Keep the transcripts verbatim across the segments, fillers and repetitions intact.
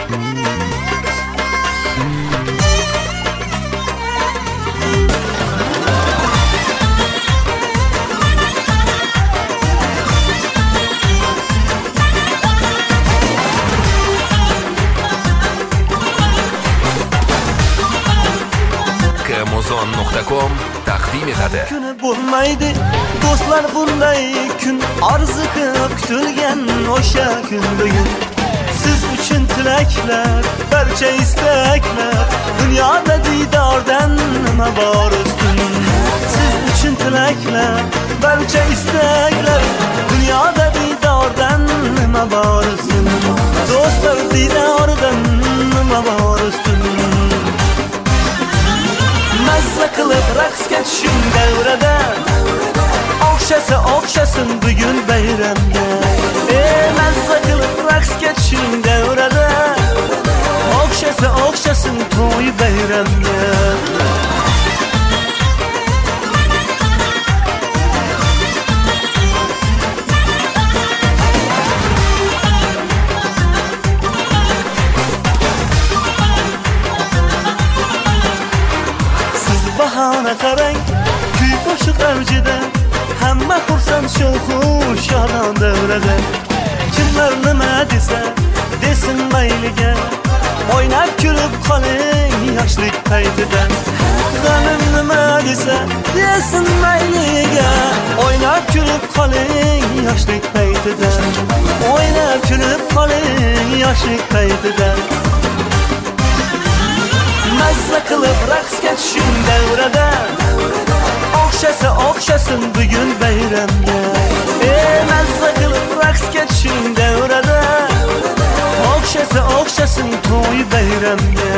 Amazon nokta com taqdim etadi. Kuni bo'lmaydi do'stlar bunday kun, arziqib kutilgan o'sha kun bugun. Siz uchun tilaklar, barcha istaklar, dunyoda diydordan nima bor ustun. Siz uchun tilaklar, barcha istaklar, dunyoda diydordan nima bor ustun. Do'stlar diydordan nima bor ustun. Mazza qilib raqsga tushing davrada, o'xshasa o'xshasin bugun bayramga. Ey mazza qilib raqsga tushing davrada, o'xshasa o'xshasin to'y bayramga. Bahona qarang, kuy qo'shiq avjida, hamma xursand shovqu shodon davrada. Kimlar nima desa, desin mayliga, o'ynab kulib qoling yoshlik paytida. G'anim nima desa, desin mayliga, o'ynab kulib qoling yoshlik paytida. O'ynab kulib qoling yoshlik paytida. Mazza qilib raqsga tushing davrada, o'xshasa o'xshasin bugun bayramga. Ey mazza qilib raqsga tushing davrada, o'xshasa o'xshasin to'y bayramga.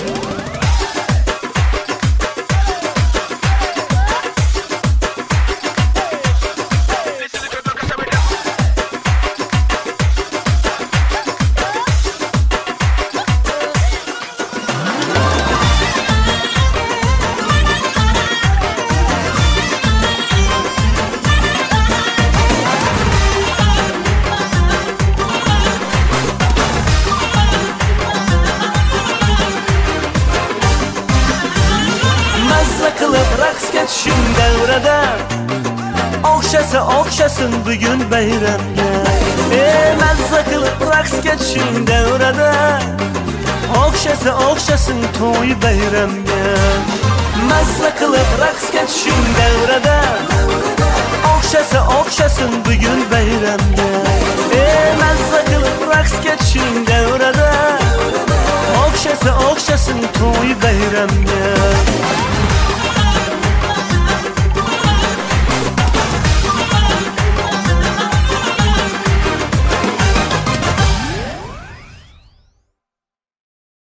Qilib raqsga tushing davrada, o'xshasa o'xshasin bugun bayramga. Ey mazza qilib raqsga tushing davrada, o'xshasa o'xshasin to'y bayramga. Mazza qilib raqsga tushing davrada, o'xshasa o'xshasin bugun bayramga. Ey mazza qilib raqsga tushing davrada, o'xshasa o'xshasin to'y bayramga.